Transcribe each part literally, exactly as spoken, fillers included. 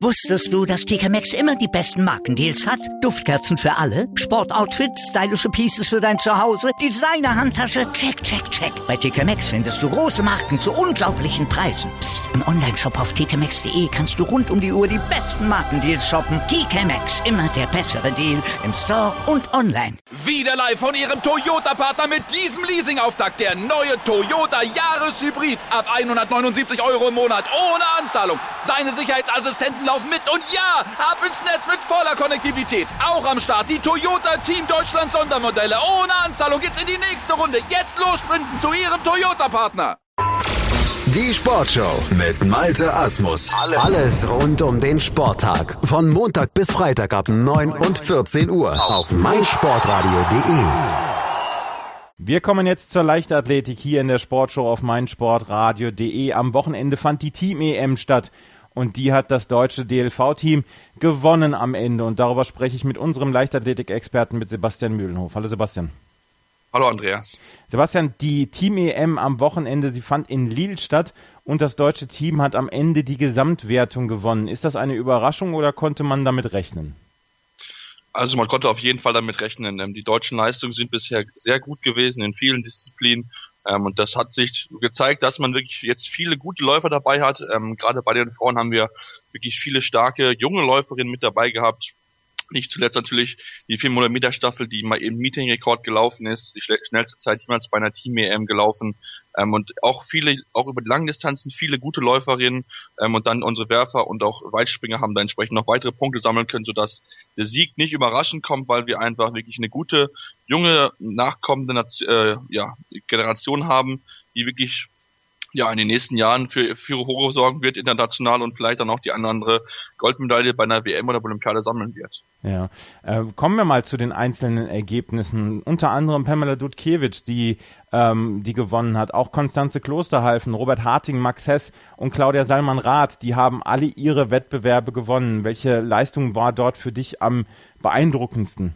Wusstest du, dass T K Maxx immer die besten Markendeals hat? Duftkerzen für alle, Sportoutfits, stylische Pieces für dein Zuhause, Designer-Handtasche, check, check, check. Bei T K Maxx findest du große Marken zu unglaublichen Preisen. Psst. Im Onlineshop auf t k maxx punkt d e kannst du rund um die Uhr die besten Markendeals shoppen. T K Maxx, immer der bessere Deal im Store und online. Wieder live von Ihrem Toyota-Partner mit diesem Leasing-Auftakt. Der neue Toyota Jahreshybrid. Ab hundertneunundsiebzig Euro im Monat ohne Anzahlung. Seine Sicherheitsassistenten laufen mit und ja, ab ins Netz mit voller Konnektivität. Auch am Start die Toyota Team Deutschland Sondermodelle. Ohne Anzahlung geht's in die nächste Runde. Jetzt los sprinten zu Ihrem Toyota-Partner. Die Sportshow mit Malte Asmus. Alles rund um den Sporttag. Von Montag bis Freitag ab neun und vierzehn Uhr auf meinsportradio punkt de. Wir kommen jetzt zur Leichtathletik hier in der Sportshow auf meinsportradio punkt de. Am Wochenende fand die Team-E M statt und die hat das deutsche D L V-Team gewonnen am Ende. Und darüber spreche ich mit unserem Leichtathletik-Experten, mit Sebastian Mühlenhof. Hallo Sebastian. Hallo Andreas. Sebastian, die Team-E M am Wochenende, sie fand in Lille statt und das deutsche Team hat am Ende die Gesamtwertung gewonnen. Ist das eine Überraschung oder konnte man damit rechnen? Also man konnte auf jeden Fall damit rechnen. Die deutschen Leistungen sind bisher sehr gut gewesen in vielen Disziplinen. Und das hat sich gezeigt, dass man wirklich jetzt viele gute Läufer dabei hat. Gerade bei den Frauen haben wir wirklich viele starke junge Läuferinnen mit dabei gehabt. Nicht zuletzt natürlich die vierhundert Meter Staffel, die mal eben Meeting-Rekord gelaufen ist, die schnellste Zeit jemals bei einer Team-E M gelaufen. Ähm, und auch viele, auch über die Langdistanzen, viele gute Läuferinnen ähm, und dann unsere Werfer und auch Weitspringer haben da entsprechend noch weitere Punkte sammeln können, sodass der Sieg nicht überraschend kommt, weil wir einfach wirklich eine gute, junge, nachkommende Nation, äh, ja, Generation haben, die wirklich ja in den nächsten Jahren für für Horror sorgen wird, international, und vielleicht dann auch die eine oder andere Goldmedaille bei einer W M oder Olympiade sammeln wird. Ja, äh, kommen wir mal zu den einzelnen Ergebnissen. Unter anderem Pamela Dutkiewicz, die ähm, die gewonnen hat. Auch Konstanze Klosterhalfen, Robert Harting, Max Hess und Claudia Salman-Rath, die haben alle ihre Wettbewerbe gewonnen. Welche Leistung war dort für dich am beeindruckendsten?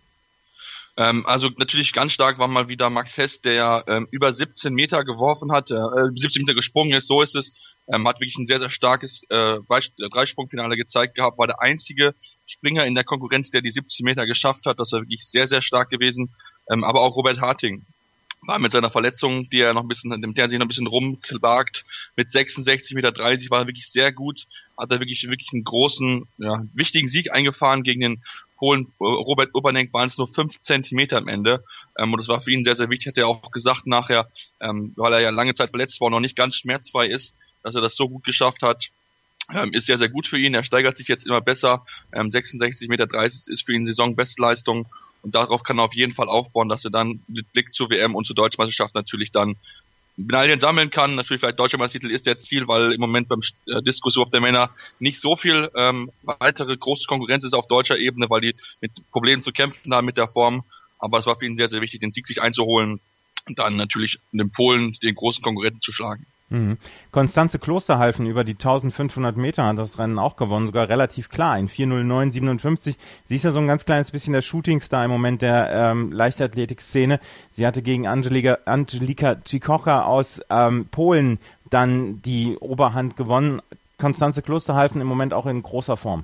Also natürlich ganz stark war mal wieder Max Hess, der ähm, über siebzehn Meter geworfen hat, äh, siebzehn Meter gesprungen ist, so ist es, ähm, hat wirklich ein sehr, sehr starkes äh, Dreisprungfinale gezeigt gehabt, war der einzige Springer in der Konkurrenz, der die siebzehn Meter geschafft hat, das war wirklich sehr, sehr stark gewesen, ähm, aber auch Robert Harting war mit seiner Verletzung, die er noch ein bisschen, mit der er sich noch ein bisschen rumklagt, mit sechsundsechzig Meter dreißig war er wirklich sehr gut, hat er wirklich, wirklich einen großen, ja, wichtigen Sieg eingefahren gegen den Polen. Robert Urbanek waren es nur fünf Zentimeter am Ende, ähm, und das war für ihn sehr, sehr wichtig, hat er auch gesagt nachher, ähm, weil er ja lange Zeit verletzt war und noch nicht ganz schmerzfrei ist, dass er das so gut geschafft hat, ähm, ist sehr, sehr gut für ihn, er steigert sich jetzt immer besser, ähm, sechsundsechzig Meter dreißig ist für ihn Saisonbestleistung und darauf kann er auf jeden Fall aufbauen, dass er dann mit Blick zur W M und zur Deutschmeisterschaft natürlich dann Medaillen sammeln kann. Natürlich vielleicht deutscher Meistertitel ist der Ziel, weil im Moment beim äh, Diskuswurf der Männer nicht so viel ähm, weitere große Konkurrenz ist auf deutscher Ebene, weil die mit Problemen zu kämpfen haben mit der Form. Aber es war für ihn sehr, sehr wichtig, den Sieg sich einzuholen und dann natürlich in den Polen den großen Konkurrenten zu schlagen. Mhm. Konstanze Klosterhalfen über die eintausendfünfhundert Meter hat das Rennen auch gewonnen, sogar relativ klar in vier null neun siebenundfünfzig. Sie ist ja so ein ganz kleines bisschen der Shootingstar im Moment der ähm, Leichtathletik-Szene. Sie hatte gegen Angelika, Angelika Cikocha aus ähm, Polen dann die Oberhand gewonnen. Konstanze Klosterhalfen im Moment auch in großer Form.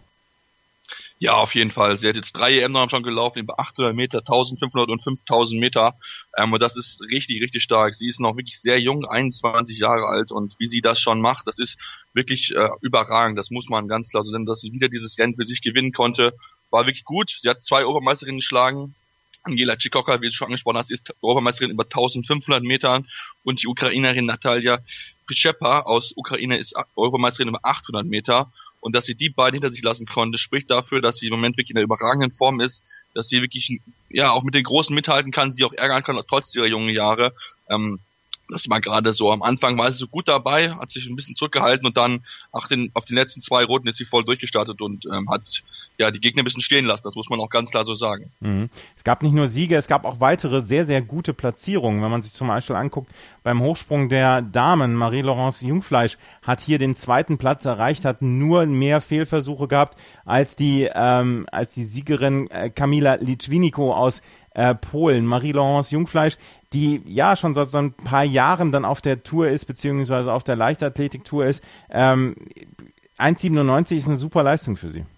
Ja, auf jeden Fall. Sie hat jetzt drei E M-Normen schon gelaufen, über achthundert Meter, eintausendfünfhundert und fünftausend Meter. Ähm, und das ist richtig, richtig stark. Sie ist noch wirklich sehr jung, einundzwanzig Jahre alt. Und wie sie das schon macht, das ist wirklich äh, überragend. Das muss man ganz klar so sehen, dass sie wieder dieses Rennen für sich gewinnen konnte. War wirklich gut. Sie hat zwei Obermeisterinnen geschlagen. Angela Cikocha, wie du schon angesprochen hast, ist Obermeisterin über eintausendfünfhundert Metern. Und die Ukrainerin Natalia Pryshepa aus Ukraine ist Europameisterin über achthundert Meter. Und dass sie die beiden hinter sich lassen konnte, spricht dafür, dass sie im Moment wirklich in einer überragenden Form ist, dass sie wirklich ja auch mit den Großen mithalten kann, sie auch ärgern kann, trotz ihrer jungen Jahre. Ähm, das war gerade so, am Anfang war sie so gut dabei, hat sich ein bisschen zurückgehalten und dann auf den, auf den letzten zwei Runden ist sie voll durchgestartet und ähm, hat ja die Gegner ein bisschen stehen lassen, das muss man auch ganz klar so sagen. Mhm. Es gab nicht nur Siege, es gab auch weitere sehr, sehr gute Platzierungen. Wenn man sich zum Beispiel anguckt, beim Hochsprung der Damen, Marie-Laurence Jungfleisch hat hier den zweiten Platz erreicht, hat nur mehr Fehlversuche gehabt als die, ähm, als die Siegerin äh, Kamila Litwiniko aus äh, Polen. Marie-Laurence Jungfleisch, die ja schon seit so ein paar Jahren dann auf der Tour ist, beziehungsweise auf der Leichtathletik-Tour ist, ähm, eins siebenundneunzig ist eine super Leistung für sie.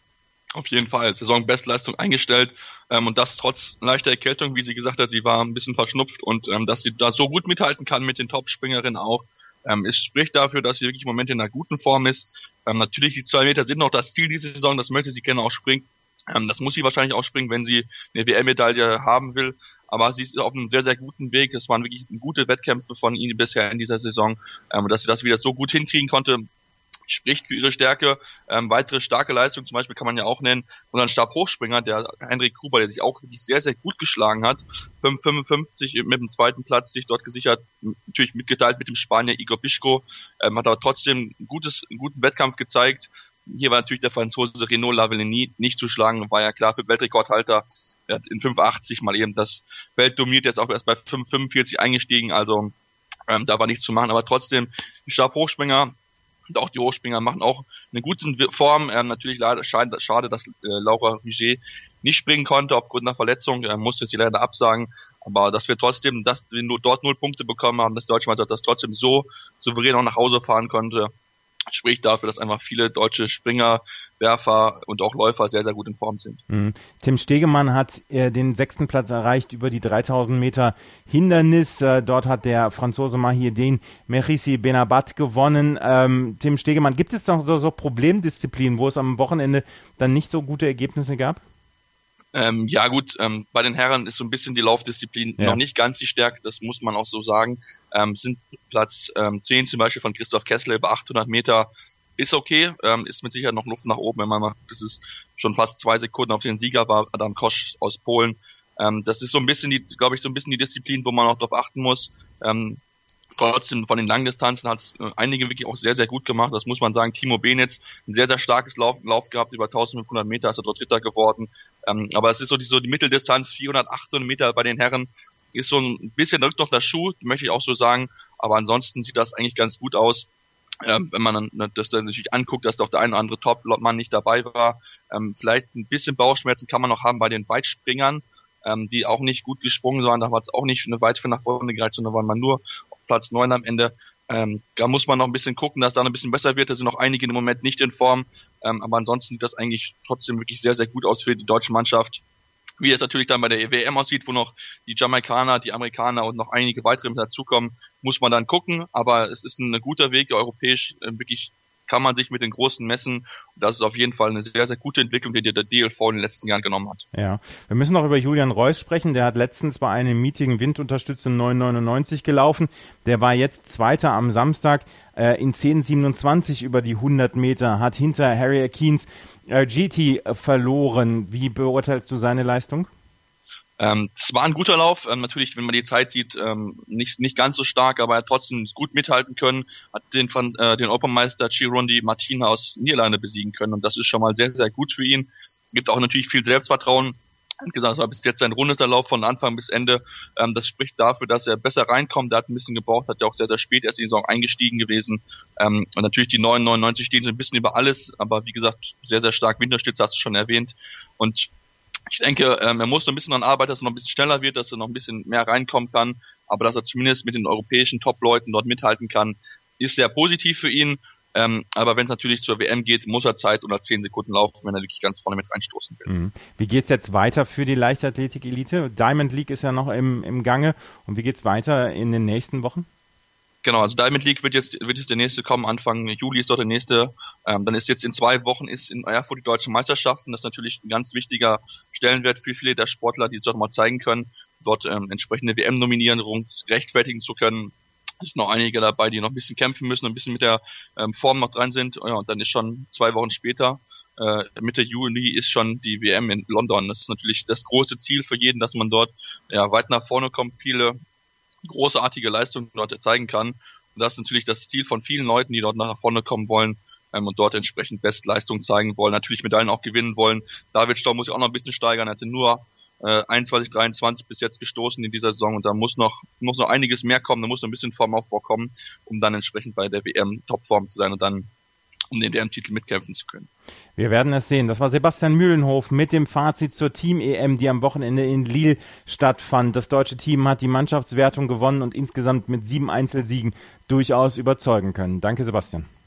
Auf jeden Fall, Saisonbestleistung eingestellt ähm, und das trotz leichter Erkältung, wie sie gesagt hat, sie war ein bisschen verschnupft und ähm, dass sie da so gut mithalten kann mit den Top-Springerinnen auch, ähm, es spricht dafür, dass sie wirklich im Moment in einer guten Form ist. Ähm, natürlich, die zwei Meter sind noch das Ziel diese Saison, das möchte sie gerne auch springen. Ähm, das muss sie wahrscheinlich auch springen, wenn sie eine W M-Medaille haben will, aber sie ist auf einem sehr, sehr guten Weg. Es waren wirklich gute Wettkämpfe von ihnen bisher in dieser Saison, ähm, dass sie das wieder so gut hinkriegen konnte, spricht für ihre Stärke. Ähm, weitere starke Leistung zum Beispiel kann man ja auch nennen, unseren Stabhochspringer, der Henrik Gruber, der sich auch wirklich sehr, sehr gut geschlagen hat. fünf fünfundfünfzig mit dem zweiten Platz sich dort gesichert, natürlich mitgeteilt mit dem Spanier Igor Bischko, ähm, hat aber trotzdem ein gutes, einen guten Wettkampf gezeigt. Hier war natürlich der Franzose Renaud Lavillenie nicht zu schlagen, war ja klar für Weltrekordhalter. Er hat in fünf achtzig mal eben das Welt dominiert, jetzt auch erst bei fünf fünfundvierzig eingestiegen, also ähm, da war nichts zu machen, aber trotzdem die Stabhochspringer und auch die Hochspringer machen auch eine gute Form. Ähm, natürlich leider schade, schade dass äh, Laura Riget nicht springen konnte aufgrund einer Verletzung. Er musste sie leider absagen. Aber dass wir trotzdem, dass wir nur dort null Punkte bekommen haben, dass Deutschland das trotzdem so souverän auch nach Hause fahren konnte, spricht dafür, dass einfach viele deutsche Springer, Werfer und auch Läufer sehr, sehr gut in Form sind. Mhm. Tim Stegemann hat äh, den sechsten Platz erreicht über die dreitausend Meter Hindernis. Äh, dort hat der Franzose Mahiedine Merissi Benabat gewonnen. Ähm, Tim Stegemann, gibt es noch so, so Problemdisziplinen, wo es am Wochenende dann nicht so gute Ergebnisse gab? Ähm, ja gut, ähm, bei den Herren ist so ein bisschen die Laufdisziplin ja. noch nicht ganz die Stärke, das muss man auch so sagen. Ähm, sind Platz ähm, zehn zum Beispiel von Christoph Kessler über achthundert Meter ist okay, ähm, ist mit Sicherheit noch Luft nach oben, wenn man macht, das ist schon fast zwei Sekunden auf den Sieger war, Adam Kosch aus Polen. Ähm, das ist so ein bisschen die, glaube ich, so ein bisschen die Disziplin, wo man auch drauf achten muss. Ähm, Trotzdem von den Langdistanzen hat es äh, einige wirklich auch sehr, sehr gut gemacht. Das muss man sagen. Timo Benitz, ein sehr, sehr starkes Lauf, Lauf gehabt, über eintausendfünfhundert Meter, ist er dort Dritter geworden. Ähm, aber es ist so die, so die Mitteldistanz, vierhundert, achthundert Meter bei den Herren, ist so ein bisschen drückt noch das Schuh, möchte ich auch so sagen. Aber ansonsten sieht das eigentlich ganz gut aus. Ähm, wenn man dann das dann natürlich anguckt, dass doch der eine oder andere Top-Mann nicht dabei war. Ähm, vielleicht ein bisschen Bauchschmerzen kann man noch haben bei den Weitspringern, ähm, die auch nicht gut gesprungen waren. Da war es auch nicht eine weit für nach vorne gereicht, sondern waren man nur Platz neun am Ende. Ähm, da muss man noch ein bisschen gucken, dass da ein bisschen besser wird. Da sind noch einige im Moment nicht in Form. Ähm, aber ansonsten sieht das eigentlich trotzdem wirklich sehr, sehr gut aus für die deutsche Mannschaft. Wie es natürlich dann bei der W M aussieht, wo noch die Jamaikaner, die Amerikaner und noch einige weitere mit dazukommen, muss man dann gucken. Aber es ist ein guter Weg, europäisch äh, wirklich kann man sich mit den Großen messen. Und das ist auf jeden Fall eine sehr, sehr gute Entwicklung, die der D L V in den letzten Jahren genommen hat. Ja, wir müssen noch über Julian Reuss sprechen. Der hat letztens bei einem Meeting Windunterstütze neun neunundneunzig gelaufen. Der war jetzt Zweiter am Samstag äh, in zehn siebenundzwanzig über die hundert Meter, hat hinter Harry Akins äh, G T verloren. Wie beurteilst du seine Leistung? Ähm, es war ein guter Lauf, ähm, natürlich, wenn man die Zeit sieht, ähm, nicht nicht ganz so stark, aber er hat trotzdem gut mithalten können, hat den von äh, den Europameister Chirundi Martina aus Niederlande besiegen können und das ist schon mal sehr, sehr gut für ihn. Gibt auch natürlich viel Selbstvertrauen. Er hat gesagt, es war bis jetzt sein rundester Lauf von Anfang bis Ende. Ähm, das spricht dafür, dass er besser reinkommt. Er hat ein bisschen gebraucht, hat ja auch sehr, sehr spät erst in die Saison eingestiegen gewesen. Ähm, und natürlich die neun neunundneunzig stehen so ein bisschen über alles, aber wie gesagt, sehr, sehr stark Winterstütze, hast du schon erwähnt. Und ich denke, ähm, er muss noch ein bisschen daran arbeiten, dass er noch ein bisschen schneller wird, dass er noch ein bisschen mehr reinkommen kann, aber dass er zumindest mit den europäischen Top-Leuten dort mithalten kann, ist sehr positiv für ihn. Ähm, aber wenn es natürlich zur W M geht, muss er Zeit unter zehn Sekunden laufen, wenn er wirklich ganz vorne mit reinstoßen will. Mhm. Wie geht's jetzt weiter für die Leichtathletik-Elite? Diamond League ist ja noch im, im Gange. Und wie geht's weiter in den nächsten Wochen? Genau, also Diamond League wird jetzt wird jetzt der nächste kommen, Anfang Juli ist dort der nächste. Ähm, dann ist jetzt in zwei Wochen ist in Erfurt die deutsche Meisterschaften. Das ist natürlich ein ganz wichtiger Stellenwert für viele der Sportler, die es dort mal zeigen können, dort ähm, entsprechende W M-Nominierung rechtfertigen zu können. Es sind noch einige dabei, die noch ein bisschen kämpfen müssen, ein bisschen mit der ähm, Form noch dran sind. Ja, und dann ist schon zwei Wochen später, äh, Mitte Juli, ist schon die W M in London. Das ist natürlich das große Ziel für jeden, dass man dort ja weit nach vorne kommt, viele großartige Leistungen dort zeigen kann. Und das ist natürlich das Ziel von vielen Leuten, die dort nach vorne kommen wollen ähm, und dort entsprechend Bestleistungen zeigen wollen, natürlich Medaillen auch gewinnen wollen. David Staum muss sich auch noch ein bisschen steigern, er hatte nur äh, einundzwanzig, dreiundzwanzig bis jetzt gestoßen in dieser Saison und da muss noch muss noch einiges mehr kommen, da muss noch ein bisschen Formaufbau kommen, um dann entsprechend bei der W M Topform zu sein und dann um den W M-Titel mitkämpfen zu können. Wir werden es sehen. Das war Sebastian Mühlenhof mit dem Fazit zur Team-E M, die am Wochenende in Lille stattfand. Das deutsche Team hat die Mannschaftswertung gewonnen und insgesamt mit sieben Einzelsiegen durchaus überzeugen können. Danke, Sebastian.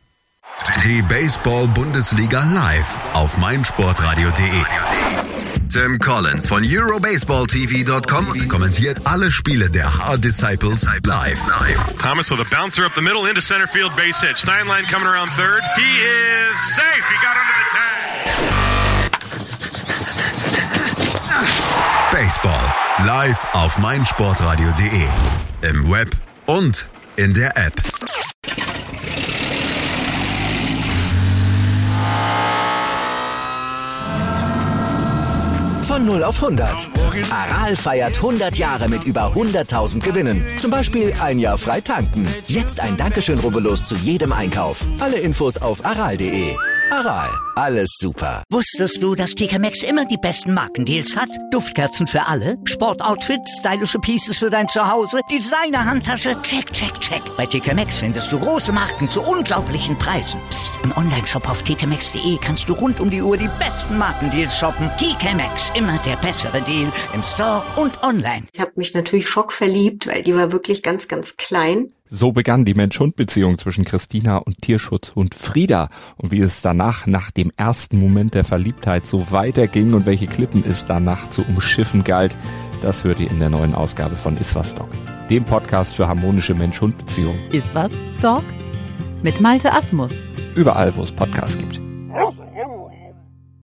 Die Baseball-Bundesliga live auf meinsportradio punkt de. Tim Collins von Eurobaseball T V Punkt com kommentiert alle Spiele der Hard Disciples live. Thomas with a bouncer up the middle into center field, base hit. Steinlein coming around third. He is safe. He got under the tag. Baseball live auf meinsportradio punkt de. Im Web und in der App. Von null auf hundert. Aral feiert hundert Jahre mit über hunderttausend Gewinnen. Zum Beispiel ein Jahr frei tanken. Jetzt ein Dankeschön, rubbellos zu jedem Einkauf. Alle Infos auf aral punkt de. Aral, alles super. Wusstest du, dass T K Maxx immer die besten Markendeals hat? Duftkerzen für alle, Sportoutfits, stylische Pieces für dein Zuhause, Designer-Handtasche, check, check, check. Bei T K Maxx findest du große Marken zu unglaublichen Preisen. Psst. Im Onlineshop auf t k maxx punkt de kannst du rund um die Uhr die besten Markendeals shoppen. T K Maxx, immer der bessere Deal im Store und online. Ich habe mich natürlich schockverliebt, weil die war wirklich ganz, ganz klein. So begann die Mensch-Hund-Beziehung zwischen Christina und Tierschutzhund Frieda. Und wie es danach, nach dem ersten Moment der Verliebtheit, so weiterging und welche Klippen es danach zu umschiffen galt, das hört ihr in der neuen Ausgabe von Iswas Dog, dem Podcast für harmonische Mensch-Hund-Beziehungen. Iswas Dog? Mit Malte Asmus. Überall, wo es Podcasts gibt.